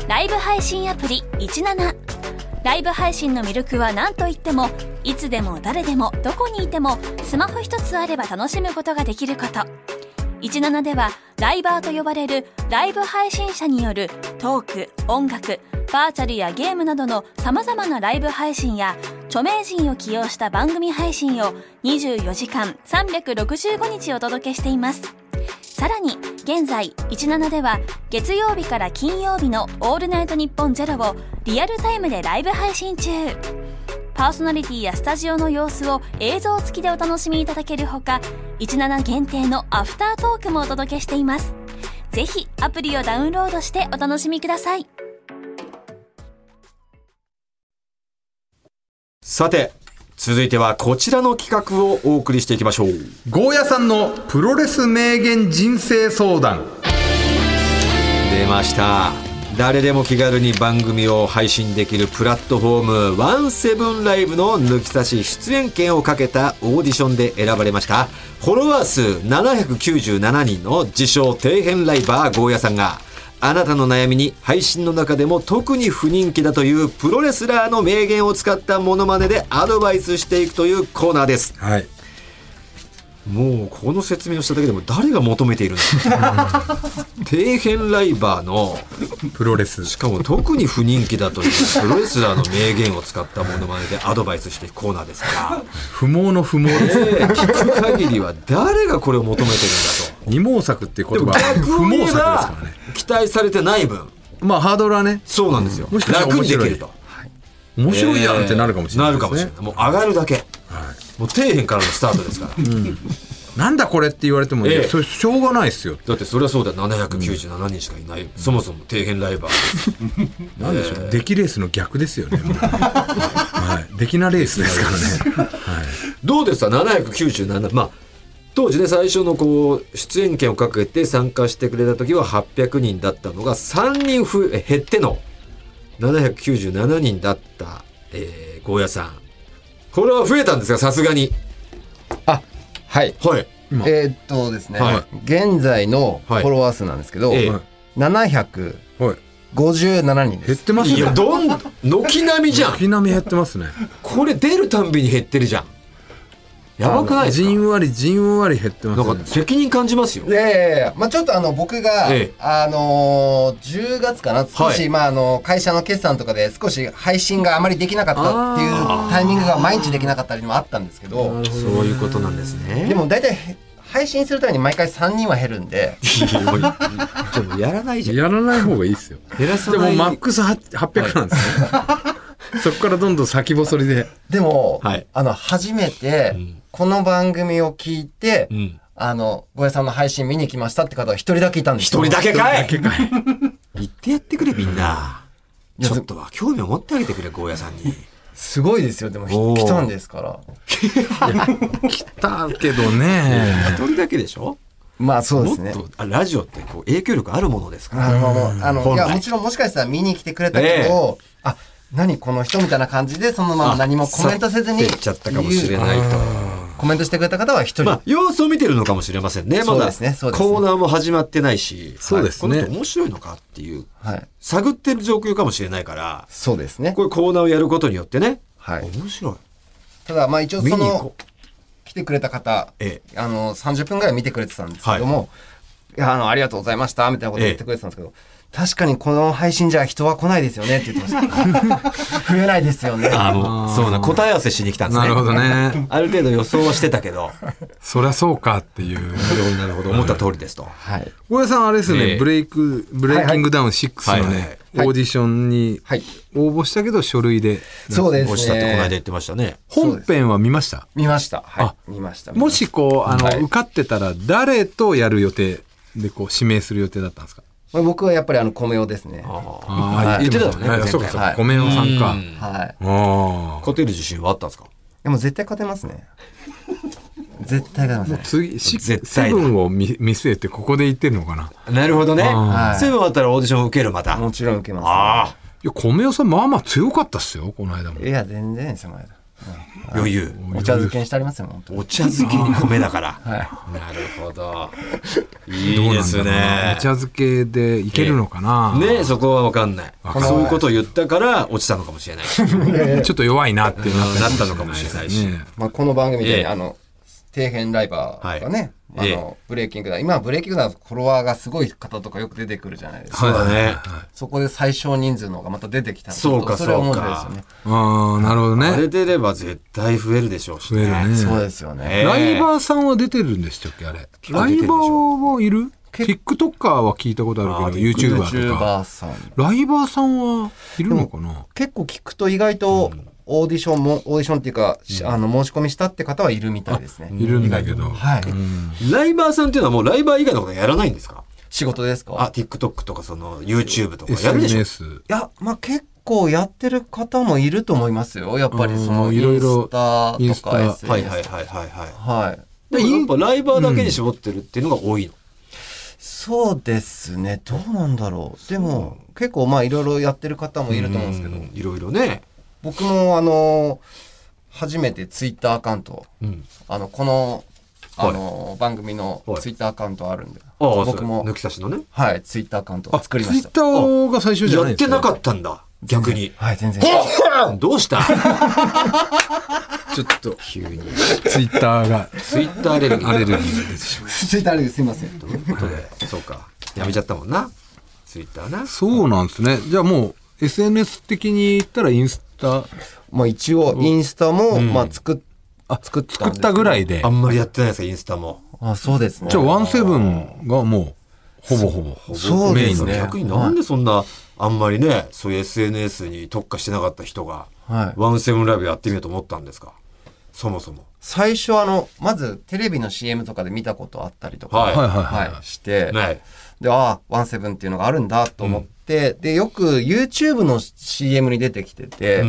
ライブ配信アプリ17。ライブ配信の魅力は何といっても、いつでも誰でもどこにいてもスマホ一つあれば楽しむことができること。17ではライバーと呼ばれるライブ配信者によるトーク、音楽、バーチャルやゲームなどの様々なライブ配信や著名人を起用した番組配信を24時間365日お届けしています。さらに現在17では月曜日から金曜日のオールナイトニッポンゼロをリアルタイムでライブ配信中。パーソナリティやスタジオの様子を映像付きでお楽しみいただけるほか、17限定のアフタートークもお届けしています。ぜひアプリをダウンロードしてお楽しみください。 さて続いてはこちらの企画をお送りしていきましょう。 ゴーヤさんのプロレス名言人生相談。 出ました。誰でも気軽に番組を配信できるプラットフォームワンセブンライブの抜き差し出演権をかけたオーディションで選ばれましたフォロワー数797人の自称底辺ライバーゴーヤさんが、あなたの悩みに配信の中でも特に不人気だというプロレスラーの名言を使ったモノマネでアドバイスしていくというコーナーです。 はい。 もうこの説明をしただけでも誰が求めているんだ底辺ライバーのプロレス、 しかも特に不人気だというプロレスラーの名言を使ったモノマネでアドバイスしていくコーナーですから不毛の不毛です、 聞く限りは誰がこれを求めてるんだと。 二毛作っていう言葉は不毛作ですからね。 期待されてない分、 まあハードルはね、 そうなんですよ。 もしかしたら楽にできると、 面白いやんってなるかもしれないですね。 なるかもしれない。もう上がるだけ、はい、もう底辺からのスタートですから、 なんだこれって言われても、それしょうがないですよ。 だってそれはそうだよ。797人しかいない、そもそも底辺ライバーなんでしょう、出来レースの逆ですよねはい、出来なレースですからね、はい、 どうですか797、まあ当時ね、最初のこう出演権をかけて参加してくれた時は800人だったのが3人減っての797人だった、ゴーヤさん、これは増えたんですか、さすがに。 あ、はい、 はい、 ですね、 はい、 現在のフォロワー数なんですけど、757人です。 減ってますね。 いや、軒並みじゃん。 軒並み減ってますね。 これ出るたんびに減ってるじゃん。やばくないですか。 じんわりじんわり減ってますね。 なんか責任感じますよ。 まあ、ちょっと僕が、10月かな、少し、まあ、会社の決算とかで少し配信があまりできなかったっていうタイミングが毎日できなかったりもあったんですけど、 そういうことなんですね。 でも大体配信するために毎回3人は減るんででもやらないじゃん。 やらない方がいいですよ。 減らさない。 でもマックス800なんですね、そこからどんどん先細りで。 でも、 はい、 初めてこの番組を聞いて、ゴーヤさんの配信見に来ましたって方は一人だけいたんですよ。 一人だけかい言ってやってくれ、みんな。ちょっとは興味を持ってあげてくれ、ゴーヤさんに。 すごいですよ。でも来たんですから来たけどね、 一人だけでしょ。 まあそうですね。 もっとラジオってこう影響力あるものですから。 いや、もちろんもしかしたら見に来てくれたけど、あ、何この人みたいな感じでそのまま何もコメントせずに言っちゃったかもしれないと。 コメントしてくれた方は一人、 まあ、様子を見てるのかもしれませんね。まだコーナーも始まってないし、 そうですね、 この人面白いのかっていう、探ってる状況かもしれないから、 そうですね、 こういうコーナーをやることによってね、面白い。 ただまあ一応その来てくれた方、30分ぐらい見てくれてたんですけども、ありがとうございましたみたいなこと言ってくれてたんですけど、確かにこの配信じゃ人は来ないですよねって言ってました増えないですよね。 もうそうな、答え合わせしに来たんですね。 なるほどね。 ある程度予想はしてたけどそりゃそうかっていう。 なるほど、思った通りですと。 ゴーヤさんあれですね、ブレイキングダウン6のね、オーディションに応募したけど書類で落ちたってこの間言ってましたね。 本編は見ました？ 見ました。見ました。 もしこう受かってたら誰とやる予定でこう指名する予定だったんですか？ 僕はやっぱり米尾ですね。 言ってたよね。 そうか、米尾さんか。 勝てる自信はあったんですか？ でも絶対勝てますね。絶対勝てますね。 次セブンを見据えてここで言ってるのかな。 なるほどね。セブンあったらオーディション受ける、また。 もちろん受けます。 いや、米尾さんまあまあ強かったっすよ、この間も。 いや、全然ですよ、 余裕。 お茶漬けにしてありますよ、本当に。 お茶漬けに米だから。 はい。 なるほど。いいですね。 お茶漬けでいけるのかな。 ね、そこは分かんない。そういうことを言ったから落ちたのかもしれないし。 ちょっと弱いなってなったのかもしれないし。 まあこの番組で底辺ライバーがね、ブレイキングダウン、今はブレイキングダウンフォロワーがすごい方とかよく出てくるじゃないですか。 そうだね。 そこで最小人数の方がまた出てきたので、 そうかそれは面白いですよね。 ああ、なるほどね。 あれ出れば絶対増えるでしょうしね。 増えるね。 そうですよね。 ライバーさんは出てるんでしたっけ、あれ。ライバーもいる？TikToker は聞いたことあるけど、YouTuber とか。ライバーさんはいるのかな？ 結構聞くと意外と、オーディションっていうか、申し込みしたって方はいるみたいですね。 いるんだけど。 はい。 ライバーさんっていうのはもうライバー以外のことやらないんですか？ 仕事ですか？ TikTok とかYouTube とかやるでしょ？ SNS。 いや、まあ結構やってる方もいると思いますよ。やっぱりそのインスタとか SNS とか。 はい。やっぱライバーだけに絞ってるっていうのが多いの？ そうですね。どうなんだろう。でも結構まあいろいろやってる方もいると思うんですけど。 いろいろね。 僕も初めてツイッターアカウント、この番組のツイッターアカウントあるんで、僕も抜き差しのね、 はい、ツイッターアカウントを作りました。 ツイッターが最初じゃないですか？ やってなかったんだ、逆に。 はい、全然。 どうした？ ちょっと急にツイッターアレルギーが出てしまう。 ツイッターアレルギーすいません。 ということで、そうか、やめちゃったもんな、ツイッターな。 そうなんですね。じゃあもう SNS 的に言ったらインスタ、 まあ一応インスタもまあ作ったぐらいで。 あんまりやってないですか、インスタも。 あ、そうですね。 じゃあ17がもうほぼそうですね。 逆になんでそんなあんまりね、そういう SNS に特化してなかった人が17ライブやってみようと思ったんですか？そもそも。 最初まずテレビの CM とかで見たことあったりとかして、で、17っていうのがあるんだと思って、で、よく YouTube の CM に出てきてて、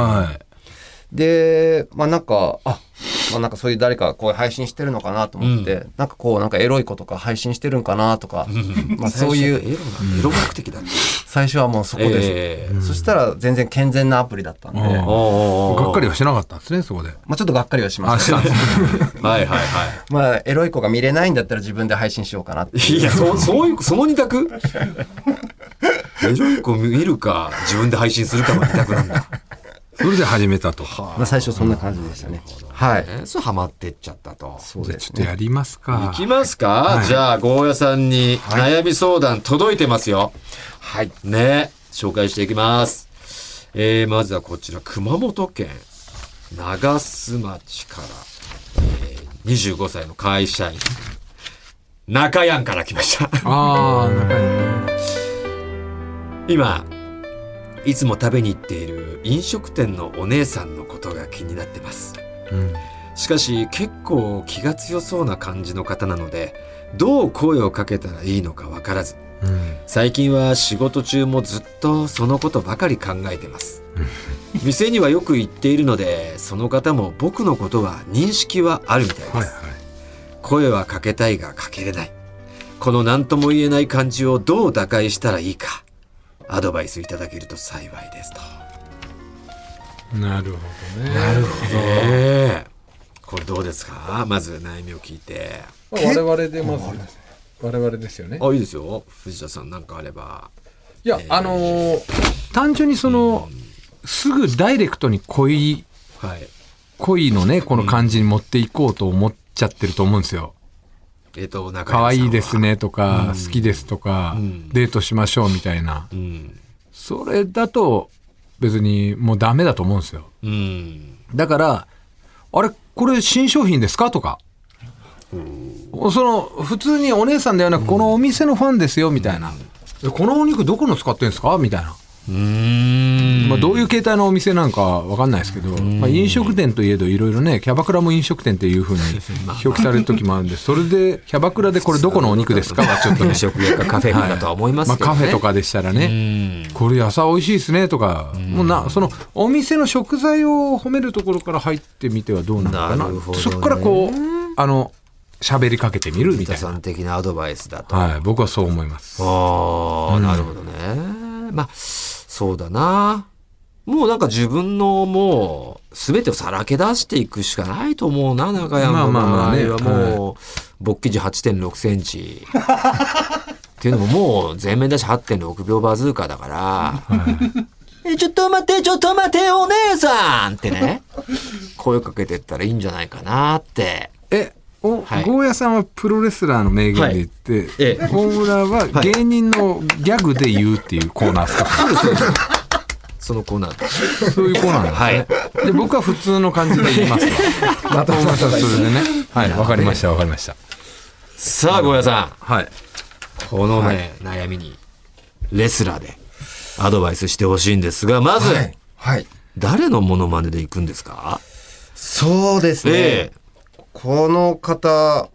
で、まあなんかそういう誰かこう配信してるのかなと思って、なんかエロい子とか配信してるんかなとか、まあそういう。 エロ目的だった。 最初はもうそこです。そしたら全然健全なアプリだったんで。 がっかりはしなかったんですね、そこで。 まあちょっとがっかりはしました。 はい。 まあエロい子が見れないんだったら自分で配信しようかなって。 いや、その二択？エロい子見るか、自分で配信するかの二択なんだ。 それで始めたと。 まあ最初そんな感じでしたね。はい。 そうハマってっちゃったと。 そうですね。 ちょっとやりますか。 いきますか？じゃあ、ゴーヤさんに悩み相談届いてますよ。はい。ね。紹介していきます。まずはこちら、熊本県長洲町から、25歳の会社員、中やんから来ました。 中やんね。 今、いつも食べに行っている飲食店のお姉さんのことが気になってます。しかし結構気が強そうな感じの方なので、どう声をかけたらいいのかわからず、最近は仕事中もずっとそのことばかり考えてます。店にはよく行っているので、その方も僕のことは認識はあるみたいです。声はかけたいがかけれない。この何とも言えない感じをどう打開したらいいか、アドバイスいただけると幸いですと。 なるほどね。 なるほど。これどうですか？まず悩みを聞いて。 我々でまず我々ですよね。 いいですよ。藤田さんなんかあれば。 いや、単純にすぐダイレクトに恋のね、この感じに持っていこうと思っちゃってると思うんですよ。可愛いですねとか、好きですとか、デートしましょうみたいな。それだと別にもうダメだと思うんですよ。だから、あれ、これ新商品ですかとか。普通にお姉さんではなく、このお店のファンですよみたいな。このお肉どこの使ってるんですかみたいな。まあどういう形態のお店なんかわかんないですけど、まあ飲食店といえどいろいろね、キャバクラも飲食店っていう風に表記される時もあるんで、それでキャバクラでこれどこのお肉ですかはちょっとね、 飲食屋かカフェかだとは思いますけどね。 まあカフェとかでしたらね、これ野菜美味しいですねとか、もうそのお店の食材を褒めるところから入ってみてはどうなのかな。そこからこう喋りかけてみるみたいな。 さん的なアドバイスだと。 はい、僕はそう思います。 なるほどね。まあそうだな。 もうなんか自分のもう全てをさらけ出していくしかないと思うな、中山の場合はもう勃起時 8.6 センチっていうのももう全面だし 8.6 秒バズーカだから、ちょっと待ってお姉さんってね声かけてったらいいんじゃないかなって。 ゴーヤさんはプロレスラーの名言で言って、大村は芸人のギャグで言うっていうコーナーですか？ そのコーナーでそういうコーナーなんですね。で僕は普通の感じで言いますわ。またそれでね。はい、わかりました。 さあゴーヤさん、 はい、 このね、悩みにレスラーでアドバイスしてほしいんですが、まず、誰のモノマネでいくんですか？ そうですね。この方、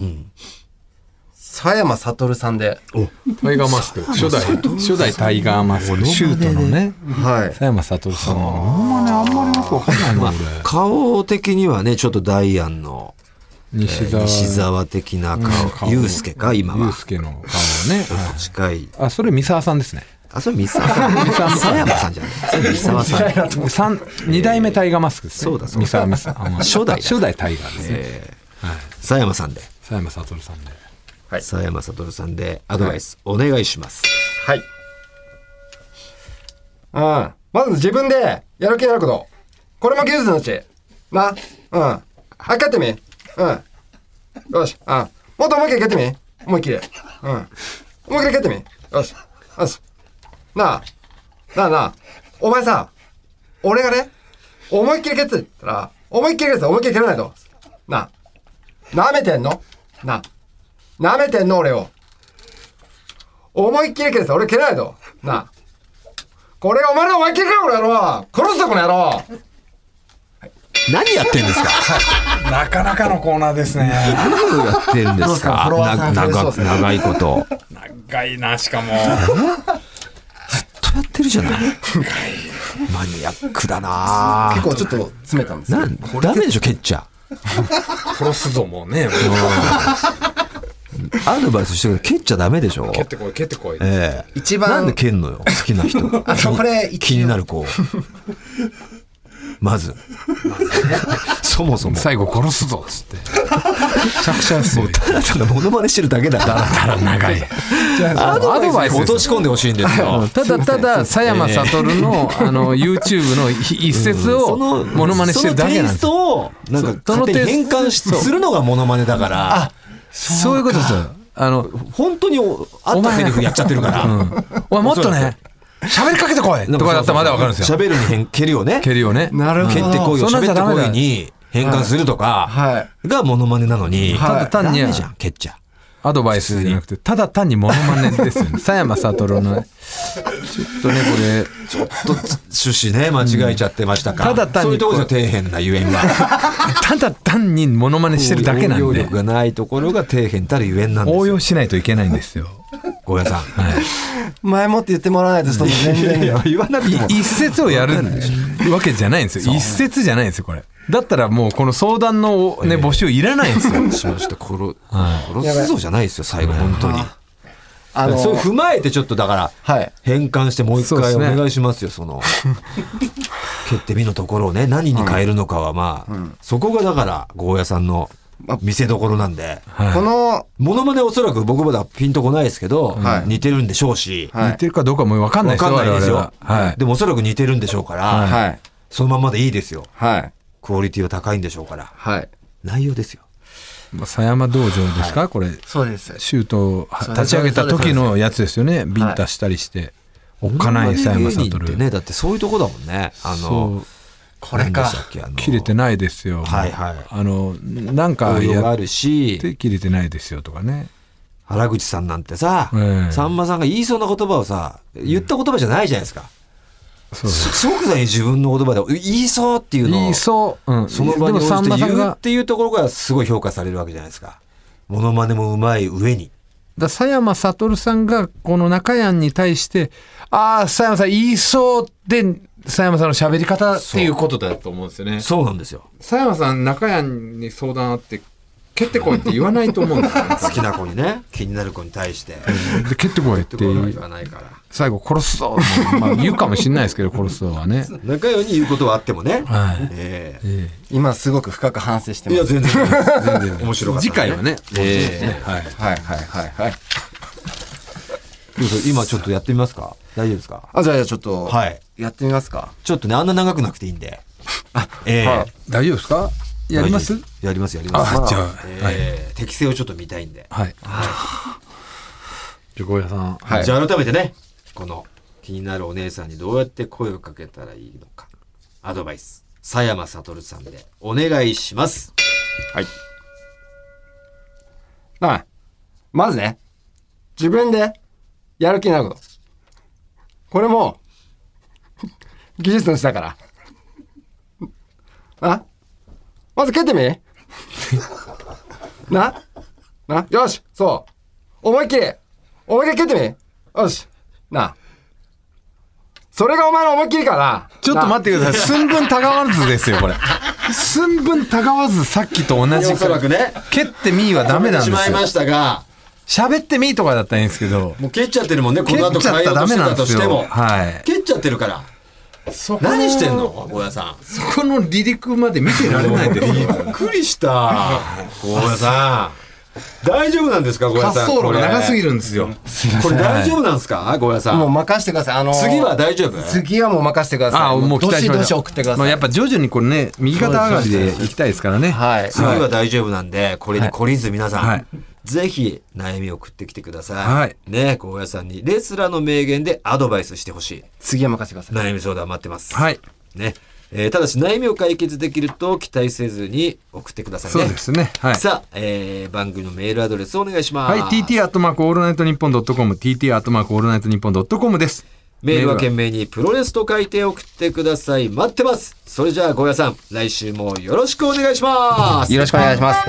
佐山悟さんで。 タイガーマスク。初代タイガーマスク。シュートのね。佐山悟さんのモノマネあんまりよくわかんないな、俺。 顔的にはね、ちょっとダイアンの西沢的な顔。ユースケか、今は。 ユースケの顔ね。 近い。 あ、それ三沢さんですね。 あ、それ三沢さん。佐山さんじゃない。それ三沢さん。 二代目タイガーマスクですね。 そうだ。 三沢さん。初代タイガーですね。 佐山さんで。 佐山悟さんで。 佐山悟さんでアドバイスお願いします。 まず自分でやる気になること。これも技術のうち。な。はい、蹴ってみ。よし。もっと思いっきり蹴ってみ。思いっきり。思いっきり蹴ってみ。よし。なあ。お前さ、俺がね、思いっきり蹴って言ったら、思いっきり蹴らないと。舐めてんの舐めてんの俺を。思いっきり蹴って俺蹴らないと。これがお前の思いっきり蹴るこの野郎。殺すぞこの野郎。 何やってんですか？ なかなかのコーナーですね。 何をやってるんですか？長いこと。 長いな、しかも。 ずっとやってるじゃない。マニアックだな。 結構ちょっと詰めたんですよ。 ダメでしょ、蹴っちゃ。 殺すぞもうね。 アドバイスしてくれ、蹴っちゃダメでしょ。 蹴ってこい。 一番なんで蹴んのよ、好きな人。 これ気になる子。まずそもそも最後殺すぞっつってめちゃくちゃですよ。 ただただモノマネしてるだけだ。だら長いアドバイス落とし込んでほしいんですよ。 ただ佐山悟のYouTube の一節をモノマネしてるだけなんです。 そのテイストをなんか勝手に変換するのがモノマネだから。 そういうことですよ。 本当にあったセリフやっちゃってるから、 お前もっとね喋りかけてこいとかだったらまだわかるんですよ。 喋るに蹴りをねなるほど。 蹴ってこいを喋ってこいに変換するとかがモノマネなのに、 ただ単に蹴っちゃアドバイスじゃなくてただ単にモノマネですよね。佐山悟のちょっとねこれちょっと趣旨ね間違えちゃってましたか。 ただ単にそういうところが底辺なゆえんはただ単にモノマネしてるだけなんで、 応用力がないところが底辺たるゆえんなんですよ。 応用しないといけないんですよ。 ゴーヤさん、 前もって言ってもらわないと全然言わなくても一節をやるわけじゃないんですよ。一節じゃないんですよこれ。だったらもうこの相談のね募集いらないんですよ。 しました殺すぞじゃないですよ最後本当に。それ踏まえてちょっとだから変換してもう一回お願いしますよ。その蹴ってみのところをね何に変えるのかはまあそこがだからゴーヤさんの見せ所なんで、 このモノマネおそらく僕まだピンとこないですけど似てるんでしょうし、 似てるかどうかも分かんないですよ。 分かんないですよ。でもおそらく似てるんでしょうからそのままでいいですよ。クオリティは高いんでしょうから内容ですよ。 狭山道場ですかこれ。 そうです。 シュートを立ち上げた時のやつですよね。ビンタしたりしておっかない狭山悟ってね。だってそういうとこだもんね。 これか切れてないですよ。なんかあるし切れてないですよとかね。 原口さんなんてささんまさんが言いそうな言葉をさ言った言葉じゃないじゃないですか。即座に自分の言葉で言いそうっていうのをその場に応じて言うっていうところがすごい評価されるわけじゃないですか。モノマネもうまい上に佐山悟さんがこの中谷に対して佐山さん言いそうで佐山さんの喋り方っていうことだと思うんですよね。 そうなんですよ。 佐山さん中谷に相談あって蹴ってこいって言わないと思うんですよ好きな子にね、気になる子に対してで蹴ってこいって言わないから、 最後殺すぞ、まあ、言うかもしれないですけど殺すぞはね仲良いに言うことはあってもね、 はい、 今すごく深く反省してます。 いや全然面白かった、 次回はね、 はいはいはいはい。 今ちょっとやってみますか？大丈夫ですか？ じゃあちょっと、 はい、 やってみますか。 ちょっとね、あんな長くなくていいんで。 大丈夫ですか？やります？ やります。 じゃあ、 適性をちょっと見たいんで。 はい。じゃあ、ゴーヤさん。 はい。じゃあ改めてね、この気になるお姉さんにどうやって声をかけたらいいのか、アドバイス、佐山悟さんでお願いします。 はい。まずね、自分でやる気になること。これも、技術の人だから。まず蹴ってみよし、そう。思いっきり蹴ってみよし。それがお前の思いっきりかな。 ちょっと待ってください。寸分たがわずですよ、これ。寸分たがわずさっきと同じ。 おそらくね。 蹴ってみはダメなんですよ。 しまいましたが。 喋ってみとかだったらいいんですけど。 もう蹴っちゃってるもんね、この後変えようとしてたとしても。 はい。 蹴っちゃってるから。何してんのゴーヤさん。 そこの離陸まで見てられないですよ。 びっくりしたゴーヤさん。大丈夫なんですかゴーヤさん。 滑走路が長すぎるんですよ。 これ大丈夫なんですかゴーヤさん。 もう任してください。 次は大丈夫？ 次はもう任してください。 もう期待しましょう。 どしどし送ってください。 やっぱ徐々にこれね、右肩上がりでいきたいですからね。 はい。 次は大丈夫なんで、これに懲りず皆さん、ぜひ悩みを送ってきてください。はい。ね、ゴーヤさんにレスラーの名言でアドバイスしてほしい。 次は任せてください。 悩み相談待ってます。 はい。 ね。ただし悩みを解決できると期待せずに送ってくださいね。 そうですね。はい。 さあ、番組のメールアドレスをお願いします。 はい。tt@allnightnippon.com tt@allnightnippon.com です。 メールは懸命にプロレスと書いて送ってください。待ってます。それじゃあゴーヤさん、来週もよろしくお願いします。 よろしくお願いします。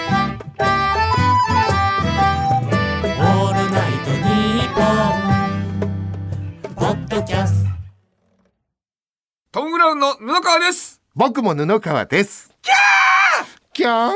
トム・ブラウンの布川です。 僕も布川です。キャー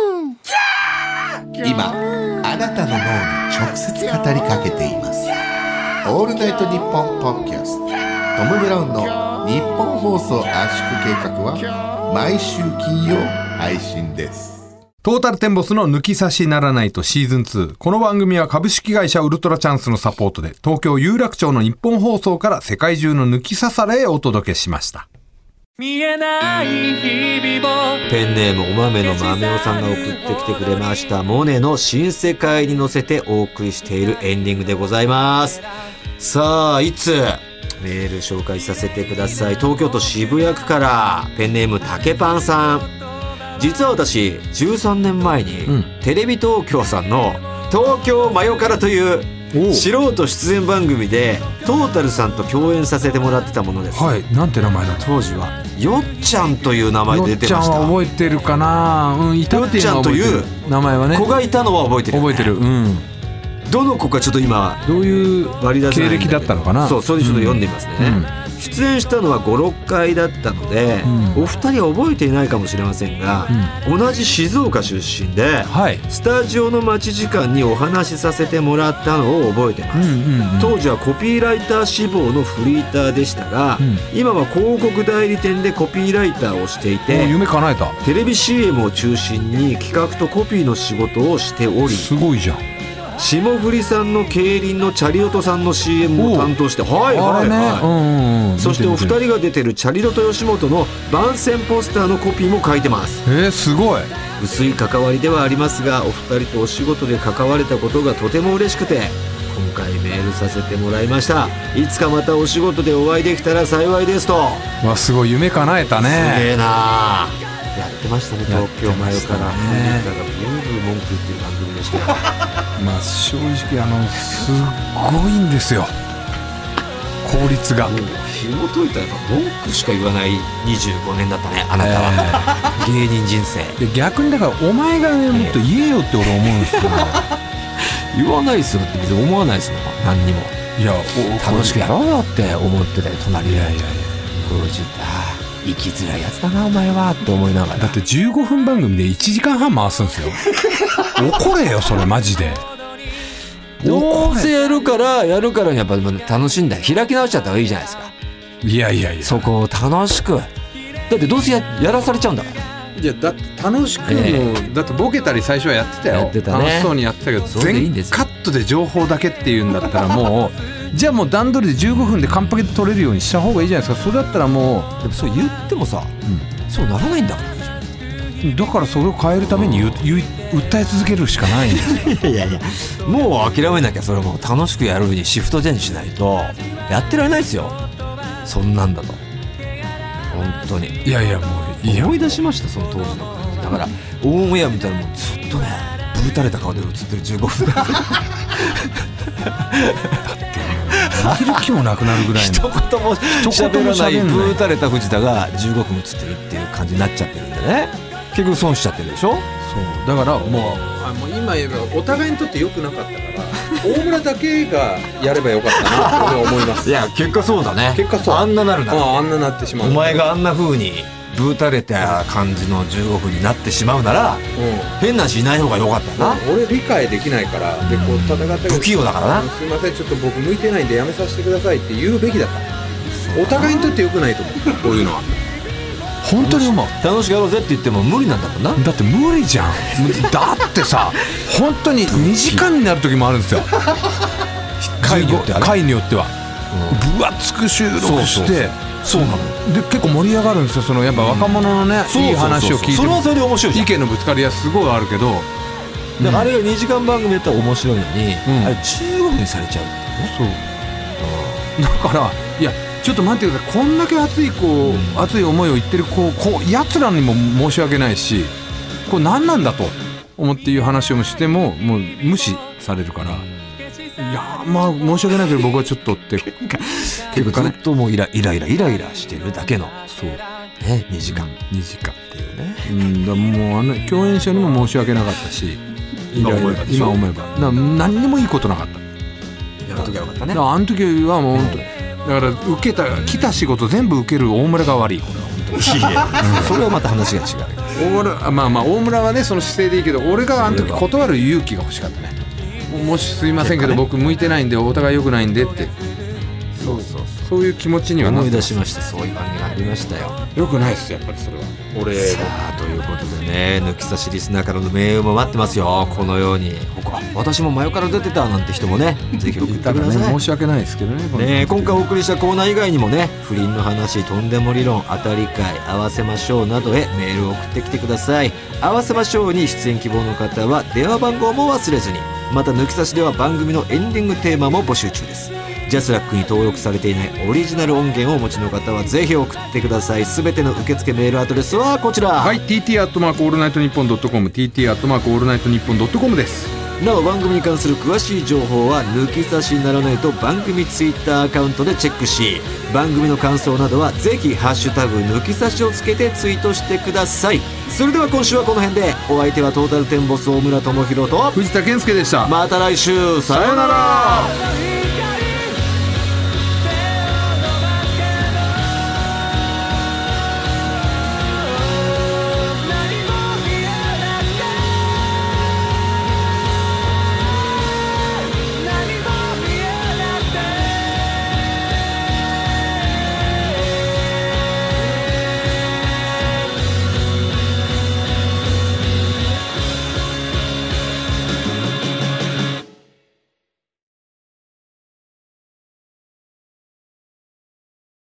今あなたの脳に直接語りかけています。オールナイトニッポンポッドキャストトム・ブラウンの日本放送圧縮計画は毎週金曜配信です。 トータルテンボスの抜き差しならないとシーズン2。この番組は株式会社ウルトラチャンスのサポートで東京有楽町の日本放送から世界中の抜き差されへお届けしました。 見えない日々も。ペンネームお豆の豆おさんが送ってきてくれましたモネの新世界に乗せてお送りしているエンディングでございます。さあいつメール紹介させてください。東京都渋谷区からペンネームたけパンさん。実は私13年前に、テレビ東京さんの東京マヨカラという素人出演番組でトータルさんと共演させてもらってたものです。 はい。なんて名前だった？ 当時はよっちゃんという名前で出てました。 よっちゃんは覚えてるかな。いたっていうのは覚えてる。よっちゃんという名前はね。 子がいたのは覚えてる。 覚えてる。 どの子かちょっと今どういう経歴だったのかな。 それちょっと読んでみますね。出演したのは 5,6 回だったので、お二人は覚えていないかもしれませんが、同じ静岡出身で、スタジオの待ち時間にお話しさせてもらったのを覚えてます。当時はコピーライター志望のフリーターでしたが、今は広告代理店でコピーライターをしていて、 夢叶えた。 テレビ CM を中心に企画とコピーの仕事をしており、 すごいじゃん。 霜降りさんの競輪のチャリオトさんの CM を担当して、そしてお二人が出てるチャリロト吉本の番宣ポスターのコピーも書いてます。 すごい。 薄い関わりではありますが、お二人とお仕事で関われたことがとても嬉しくて、今回メールさせてもらいました。いつかまたお仕事でお会いできたら幸いですと。 すごい夢叶えたね。 すげえな。やってましたね、東京マヨからブーブー文句っていう番組でした。 正直すごいんですよ、効率が。 紐解いたら文句しか言わない25年だったね、あなたは。芸人人生で、逆にだからお前がね、もっと言えよって俺思うんですよ。 言わないですよって別に思わないですよ、何にも。 いや、 楽しくやろうよって思ってたよ、隣で。 生きづらいやつだなお前はって思いながら。 だって15分番組で1時間半回すんですよ怒れよそれマジで。 どうせやるからにやっぱ楽しんだ開き直っちゃった方がいいじゃないですか。 いやそこを楽しく、だってどうせ やらされちゃうんだから。 いやだって楽しくも、だってボケたり最初はやってたよ。 やってたね、 楽しそうにやってたけど、 全カットで情報だけっていうんだったらもうじゃあもう段取りで15分で完璧で撮れるようにした方がいいじゃないですか。それだったらもうでもそう言ってもさ、そうならないんだから。 だからそれを変えるために訴え続けるしかないんですよいやもう諦めなきゃ。それも楽しくやるにシフトチェンジしないとやってられないですよ、そんなんだと。本当にいやもう思い出しました、その当時の感じだから。オンエアみたいなもんずっとねぶうたれた顔で映ってる15分だって見る気もなくなるぐらいの一言も喋らないぶうたれた藤田が15分映ってるっていう感じになっちゃってるんでね、結局損しちゃってるでしょ。 そうだからもう今言えばお互いにとって良くなかったから大村だけがやればよかったなと思いますいや結果そうだね。 結果そう、 あんななるな、 あんななってしまう。 お前があんな風にぶうたれた感じの15分になってしまうなら、変なしない方が良かったよな。 俺理解できないから、でこう戦ったけど不器用だからな。 すいませんちょっと僕向いてないんでやめさせてくださいって言うべきだった。お互いにとって良くないと思うこういうのは。本当に思う。 楽しくやろうぜって言っても無理なんだもんな。 だって無理じゃんだってさ本当に2時間になる時もあるんですよ回によっては、分厚く収録してそうなので結構盛り上がるんですよ。そのやっぱ若者のね、いい話を聞いてそれはそれで面白いじゃん。 意見のぶつかりはすごいあるけど、 だからあれが2時間番組だったら面白いのに、あれ15分にされちゃうってね。 そうだからいやちょっと待ってください、こんだけ熱い熱い思いを言ってるやつらにも申し訳ないし、これ何なんだと思っていう話をしてももう無視されるから、いやまあ申し訳ないけど僕はちょっとって結構ずっともうイライラしてるだけのそうね2時間っていうね。 だもう共演者にも申し訳なかったし、今思えば何にもいいことなかった。 やるときはよかったね。 あの時はもう本当にだから来た仕事全部受ける大村が悪い。これは本当にそれはまた話が違う。 まあ大村はねその姿勢でいいけど、俺があの時断る勇気が欲しかったね。もしすいませんけど僕向いてないんでお互い良くないんでってそういう気持ちにはなって思い出しました。そういう感じがありましたよ。 良くないっすやっぱりそれは俺さあということでね、抜き差しリスナーからのメールも待ってますよ。このように私も真夜から出てたなんて人もねぜひ送ってください。 申し訳ないですけどね。 今回お送りしたコーナー以外にもね、不倫の話、とんでも理論、当たり会、合わせましょうなどへメールを送ってきてください。合わせましょうに出演希望の方は電話番号も忘れずに。また抜き差しでは番組のエンディングテーマも募集中です。ジャスラックに登録されていないオリジナル音源をお持ちの方はぜひ送ってください。すべての受付メールアドレスはこちら、 はい、tt@allnightnippon.com tt@allnightnippon.com です。 なお番組に関する詳しい情報は抜き差しにならないと番組ツイッターアカウントでチェックし、番組の感想などはぜひハッシュタグ抜き差しをつけてツイートしてください。それでは今週はこの辺で、お相手はトータルテンボス大村智広と藤田健介でした。 また来週、さようなら。